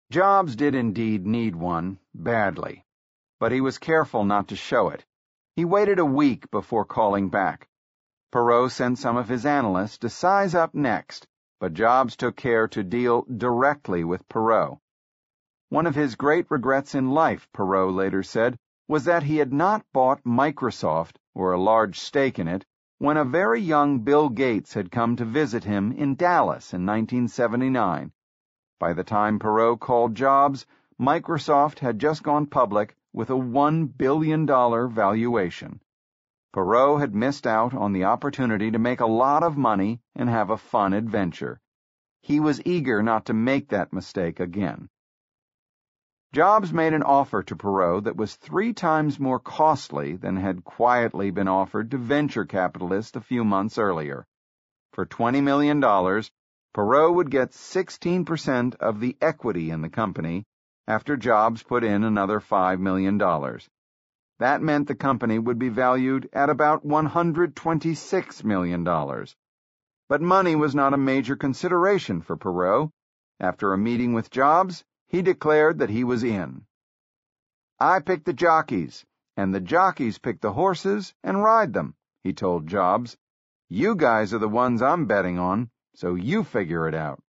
Jobs did indeed need one, badly, but he was careful not to show it. He waited a week before calling back. Perot sent some of his analysts to size up next, but Jobs took care to deal directly with Perot. One of his great regrets in life, Perot later said, was that he had not bought Microsoft, or a large stake in it, when a very young Bill Gates had come to visit him in Dallas in 1979. By the time Perot called Jobs, Microsoft had just gone public with a $1 billion valuation. Perot had missed out on the opportunity to make a lot of money and have a fun adventure. He was eager not to make that mistake again. Jobs made an offer to Perot that was 3 times more costly than had quietly been offered to venture capitalists a few months earlier. For $20 million, Perot would get 16% of the equity in the company after Jobs put in another $5 million. That meant the company would be valued at about $126 million. But money was not a major consideration for Perot. After a meeting with Jobs, he declared that he was in. "I pick the jockeys, and the jockeys pick the horses and ride them," he told Jobs. "You guys are the ones I'm betting on, so you figure it out."